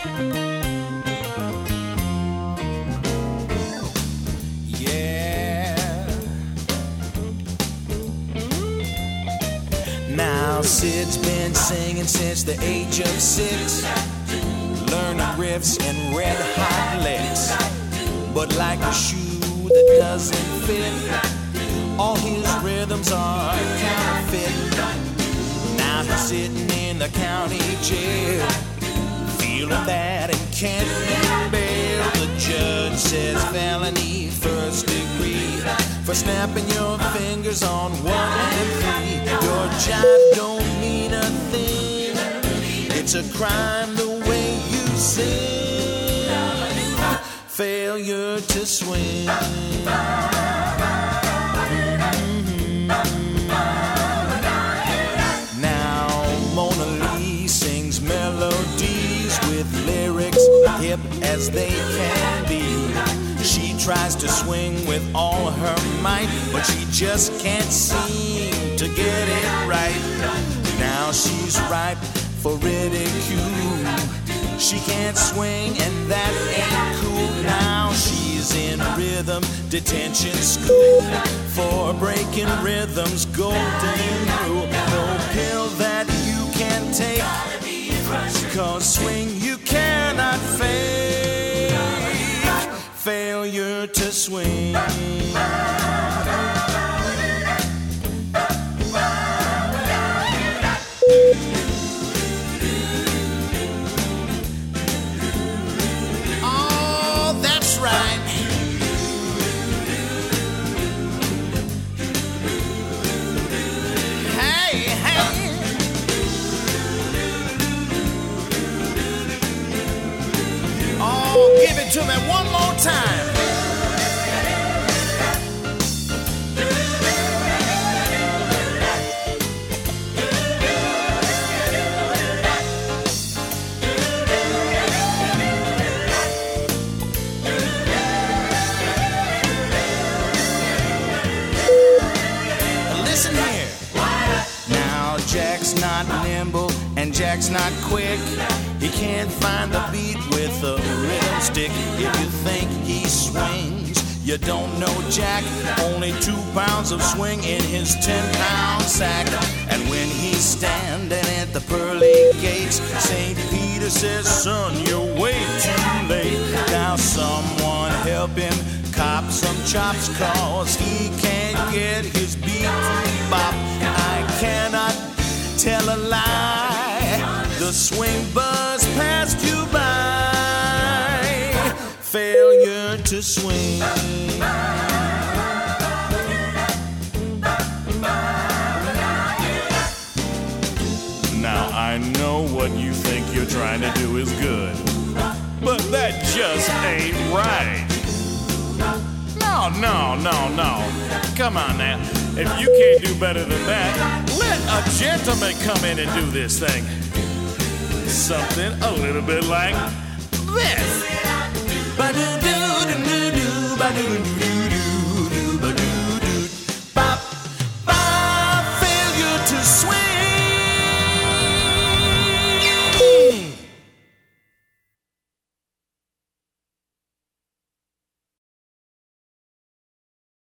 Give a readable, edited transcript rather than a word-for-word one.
Now Sid's been singing since the age of 6, learning riffs and red hot licks. But like a shoe that doesn't fit, all his rhythms are counterfeit. Now he's sitting in the county jail, feeling bad and can't make bail. The judge says felony first degree for snapping your fingers on 1 and 3. Your jive don't mean a thing. It's a crime the way you sing. Failure to swing. Now Mona Lee sings melodies with lyrics hip as they can be. She tries to swing with all her might, but she just can't seem to get it right. Now she's ripe for ridicule. She can't swing and that ain't cool. Now she's in rhythm detention school for breaking rhythm's golden rule. No pill that you can take, 'cause swing you cannot fake. Failure to swing. Oh, that's right. Hey, hey. Oh, give it to me one more time. Listen here. Now Jack's not nimble and Jack's not quick. He can't find the beat with a rhythm stick. If you think he swings, you don't know Jack. Only 2 pounds of swing in his 10-pound sack. And when he's standing at the pearly gates, St. Peter says, son, you're way too late. Now someone help him cop some chops, 'cause he can't get his beat to bop. I cannot tell a lie, the swing buzz passed you by. Failure to swing. Now I know what you think you're trying to do is good, but that just ain't right. No. Come on now. If you can't do better than that, let a gentleman come in and do this thing. Something a little bit like this. Ba-do-do-do-do-do, ba-do-do-do-do.